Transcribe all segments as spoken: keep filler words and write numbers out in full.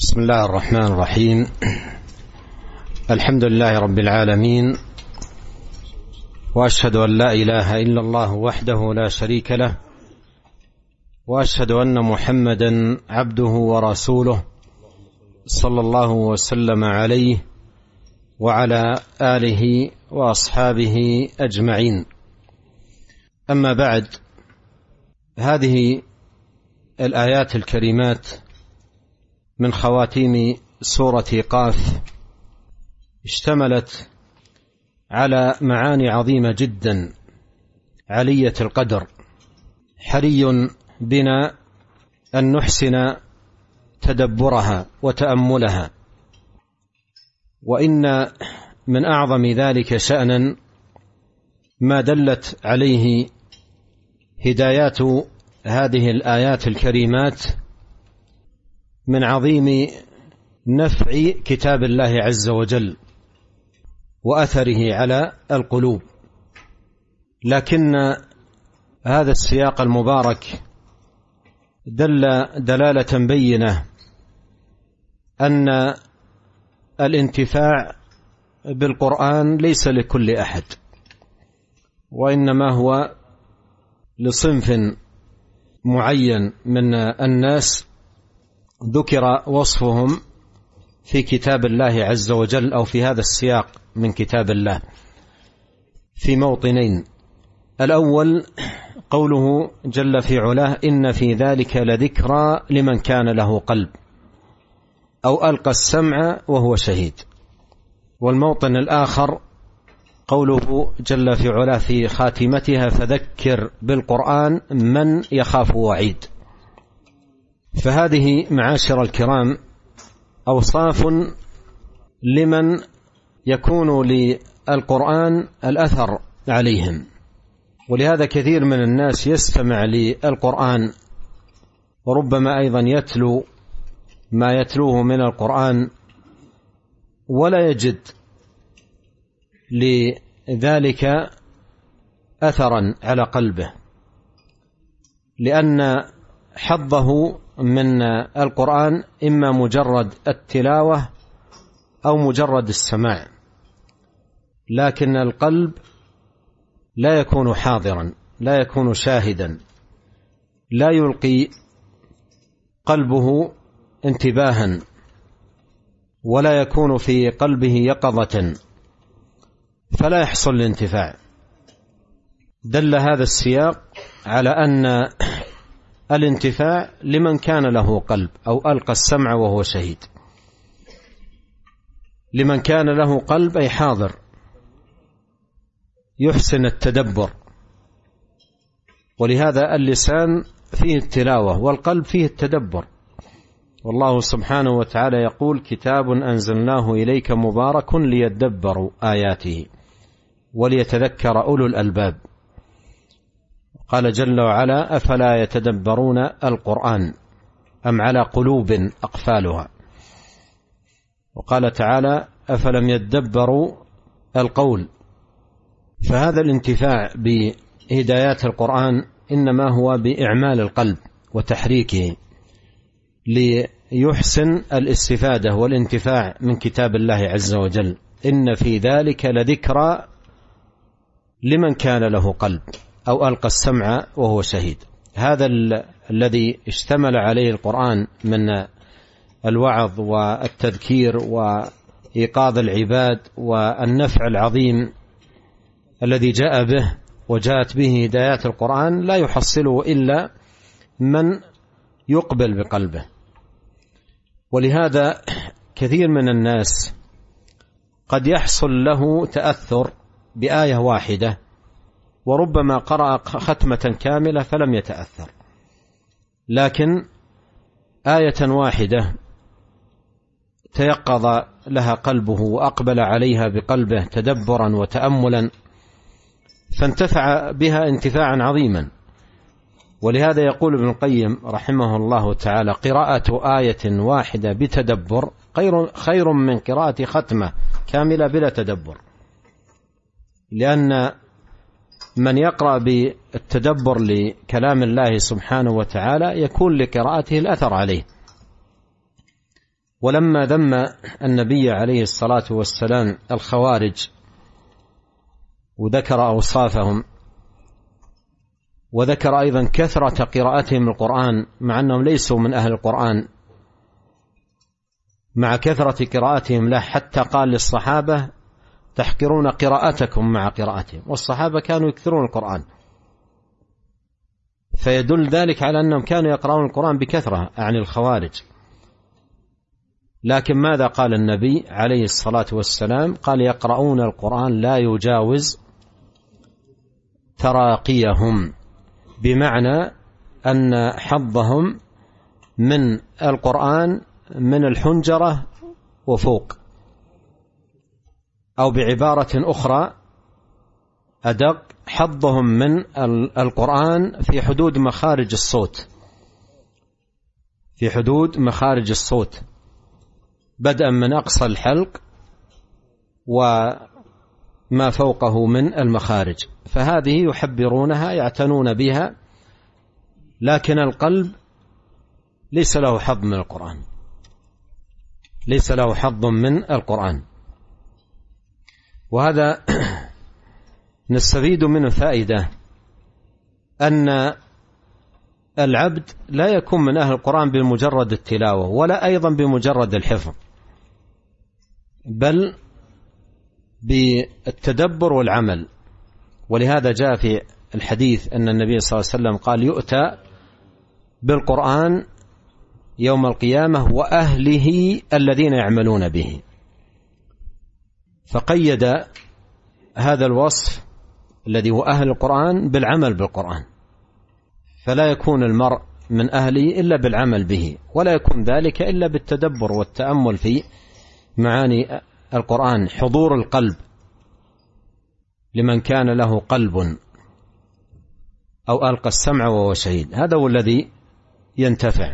بسم الله الرحمن الرحيم. الحمد لله رب العالمين، وأشهد أن لا إله إلا الله وحده لا شريك له، وأشهد أن محمدا عبده ورسوله صلى الله وسلم عليه وعلى آله وأصحابه أجمعين. أما بعد، هذه الآيات الكريمات من خواتيم سورة قاف اشتملت على معاني عظيمة جدا عالية القدر، حري بنا أن نحسن تدبرها وتأملها. وإن من أعظم ذلك شأنا ما دلت عليه هدايات هذه الآيات الكريمات من عظيم نفع كتاب الله عز وجل وأثره على القلوب. لكن هذا السياق المبارك دل دلالة بينة أن الانتفاع بالقرآن ليس لكل أحد، وإنما هو لصنف معين من الناس ذكر وصفهم في كتاب الله عز وجل، أو في هذا السياق من كتاب الله في موطنين. الأول قوله جل في علاه: إن في ذلك لذكرى لمن كان له قلب أو ألقى السمع وهو شهيد. والموطن الآخر قوله جل في علاه في خاتمتها: فذكر بالقرآن من يخاف وعيد. فهذه معاشر الكرام أوصاف لمن يكون للقرآن الأثر عليهم. ولهذا كثير من الناس يستمع للقرآن وربما أيضا يتلو ما يتلوه من القرآن ولا يجد لذلك أثرا على قلبه، لأن حظه من القرآن إما مجرد التلاوة أو مجرد السماع، لكن القلب لا يكون حاضرا، لا يكون شاهدا، لا يلقي قلبه انتباها، ولا يكون في قلبه يقظة، فلا يحصل الانتفاع. دل هذا السياق على أن الانتفاع لمن كان له قلب أو ألقى السمع وهو شهيد. لمن كان له قلب أي حاضر يحسن التدبر، ولهذا اللسان فيه التلاوة والقلب فيه التدبر. والله سبحانه وتعالى يقول: كتاب أنزلناه إليك مبارك ليدبروا آياته وليتذكر أولو الألباب. قال جل وعلا: أفلا يتدبرون القرآن أم على قلوب أقفالها. وقال تعالى: أفلم يدبروا القول. فهذا الانتفاع بهدايات القرآن إنما هو بإعمال القلب وتحريكه ليحسن الاستفادة والانتفاع من كتاب الله عز وجل. إن في ذلك لذكرى لمن كان له قلب أو ألقى السمع وهو شهيد. هذا الذي اشتمل عليه القرآن من الوعظ والتذكير وإيقاظ العباد والنفع العظيم الذي جاء به وجاءت به هدايات القرآن لا يحصله إلا من يقبل بقلبه. ولهذا كثير من الناس قد يحصل له تأثر بآية واحدة، وربما قرأ ختمة كاملة فلم يتأثر، لكن آية واحدة تيقظ لها قلبه وأقبل عليها بقلبه تدبرا وتأملا، فانتفع بها انتفاعا عظيما. ولهذا يقول ابن القيم رحمه الله تعالى: قراءة آية واحدة بتدبر خير خير من قراءة ختمة كاملة بلا تدبر، لأن من يقرأ بالتدبر لكلام الله سبحانه وتعالى يكون لقراءته الأثر عليه. ولما ذم النبي عليه الصلاة والسلام الخوارج وذكر أوصافهم وذكر أيضا كثرة قراءتهم القرآن مع أنهم ليسوا من أهل القرآن، مع كثرة قراءتهم له حتى قال للصحابة تحقرون قراءتكم مع قراءتهم، والصحابة كانوا يكثرون القرآن، فيدل ذلك على أنهم كانوا يقرؤون القرآن بكثرة عن الخوارج. لكن ماذا قال النبي عليه الصلاة والسلام؟ قال يقرؤون القرآن لا يجاوز تراقيهم، بمعنى أن حظهم من القرآن من الحنجرة وفوق، أو بعبارة أخرى أدق، حظهم من القرآن في حدود مخارج الصوت، في حدود مخارج الصوت بدءا من أقصى الحلق وما فوقه من المخارج، فهذه يحبرونها يعتنون بها، لكن القلب ليس له حظ من القرآن، ليس له حظ من القرآن. وهذا نستفيد منه فائدة أن العبد لا يكون من أهل القرآن بمجرد التلاوة ولا أيضا بمجرد الحفظ، بل بالتدبر والعمل. ولهذا جاء في الحديث أن النبي صلى الله عليه وسلم قال يؤتى بالقرآن يوم القيامة وأهله الذين يعملون به، فقيد هذا الوصف الذي هو أهل القرآن بالعمل بالقرآن، فلا يكون المرء من أهله إلا بالعمل به، ولا يكون ذلك إلا بالتدبر والتأمل في معاني القرآن، حضور القلب لمن كان له قلب أو ألقى السمع وهو شهيد، هذا هو الذي ينتفع.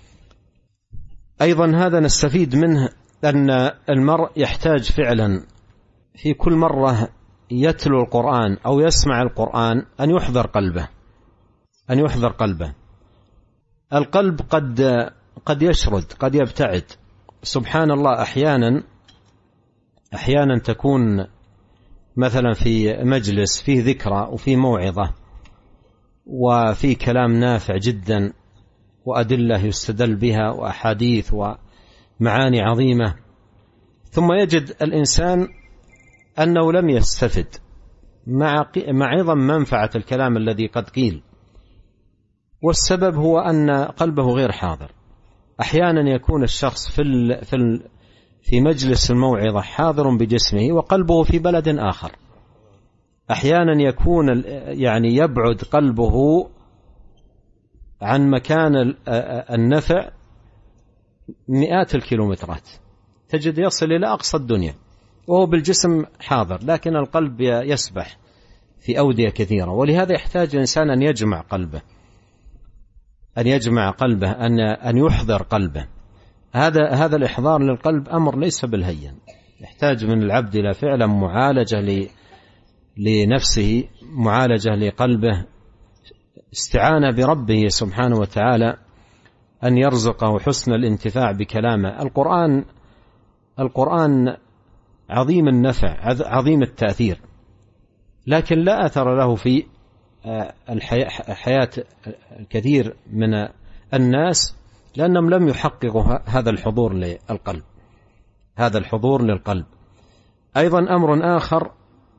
أيضا هذا نستفيد منه أن المرء يحتاج فعلا في كل مرة يتلو القرآن أو يسمع القرآن أن يحضر قلبه، أن يحضر قلبه. القلب قد قد يشرد، قد يبتعد، سبحان الله. أحيانا أحيانا تكون مثلا في مجلس فيه ذكرى وفيه موعظة وفيه كلام نافع جدا وأدلة يستدل بها وأحاديث ومعاني عظيمة، ثم يجد الإنسان أنه لم يستفد مع مع عظم منفعة الكلام الذي قد قيل، والسبب هو أن قلبه غير حاضر. أحيانا يكون الشخص في ال في ال في مجلس الموعظة حاضر بجسمه وقلبه في بلد آخر. أحيانا يكون يعني يبعد قلبه عن مكان النفع مئات الكيلومترات، تجد يصل إلى أقصى الدنيا وهو بالجسم حاضر، لكن القلب يسبح في أودية كثيرة. ولهذا يحتاج الإنسان أن يجمع قلبه، أن يجمع قلبه، أن أن يحضر قلبه. هذا هذا الإحضار للقلب أمر ليس بالهين، يحتاج من العبد إلى فعلا معالجة لنفسه، معالجة لقلبه، استعانة بربه سبحانه وتعالى أن يرزقه حسن الانتفاع بكلامه. القرآن القرآن عظيم النفع، عظيم التأثير، لكن لا أثر له في الحياة الكثير من الناس لأنهم لم يحققوا هذا الحضور للقلب، هذا الحضور للقلب. أيضا أمر آخر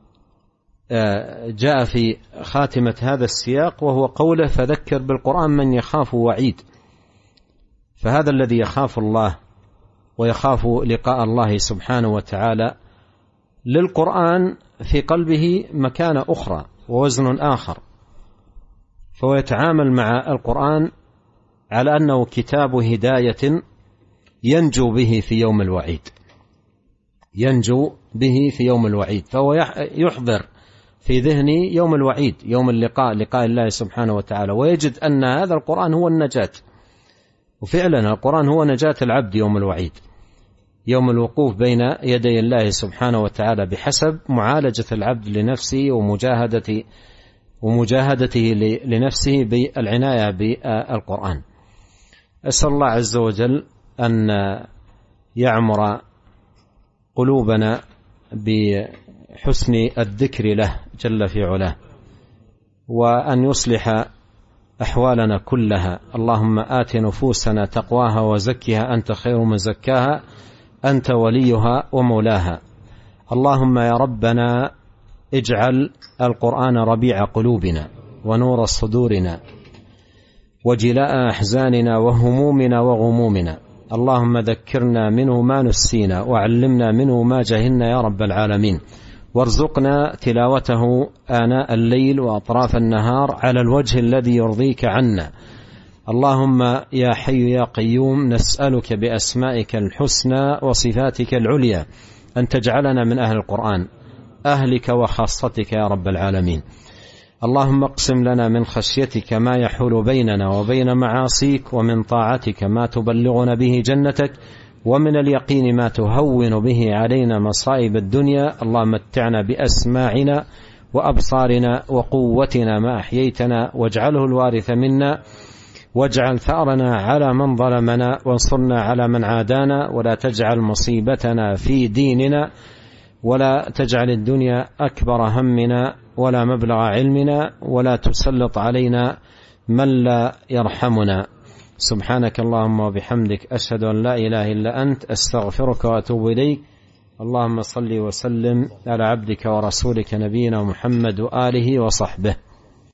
جاء في خاتمة هذا السياق وهو قوله فذكر بالقرآن من يخاف وعيد. فهذا الذي يخاف الله ويخاف لقاء الله سبحانه وتعالى للقرآن في قلبه مكانة أخرى ووزن آخر، فهو يتعامل مع القرآن على أنه كتاب هداية ينجو به في يوم الوعيد، ينجو به في يوم الوعيد، فهو يحضر في ذهني يوم الوعيد، يوم اللقاء، لقاء الله سبحانه وتعالى، ويجد أن هذا القرآن هو النجاة. وفعلا القرآن هو نجاة العبد يوم الوعيد، يوم الوقوف بين يدي الله سبحانه وتعالى بحسب معالجة العبد لنفسه ومجاهدة ومجاهدته لنفسه بالعناية بالقرآن. أسأل الله عز وجل أن يعمر قلوبنا بحسن الذكر له جل في علاه، وأن يصلح أحوالنا كلها. اللهم آت نفوسنا تقواها وزكها أنت خير من زكاها أنت وليها ومولاها. اللهم يا ربنا اجعل القرآن ربيع قلوبنا ونور صدورنا وجلاء أحزاننا وهمومنا وغمومنا. اللهم ذكرنا منه ما نسينا وعلمنا منه ما جهلنا يا رب العالمين، وارزقنا تلاوته آناء الليل وأطراف النهار على الوجه الذي يرضيك عنا. اللهم يا حي يا قيوم نسألك بأسمائك الحسنى وصفاتك العليا أن تجعلنا من أهل القرآن أهلك وخاصتك يا رب العالمين. اللهم اقسم لنا من خشيتك ما يحول بيننا وبين معاصيك، ومن طاعتك ما تبلغنا به جنتك، ومن اليقين ما تهون به علينا مصائب الدنيا. اللهم متعنا بأسماعنا وأبصارنا وقوتنا ما أحييتنا، واجعله الوارث منا، واجعل ثأرنا على من ظلمنا، وانصرنا على من عادانا، ولا تجعل مصيبتنا في ديننا، ولا تجعل الدنيا أكبر همنا ولا مبلغ علمنا، ولا تسلط علينا من لا يرحمنا. سبحانك اللهم وبحمدك أشهد أن لا إله إلا أنت أستغفرك وأتوب إليك. اللهم صل وسلم على عبدك ورسولك نبينا محمد وآله وصحبه.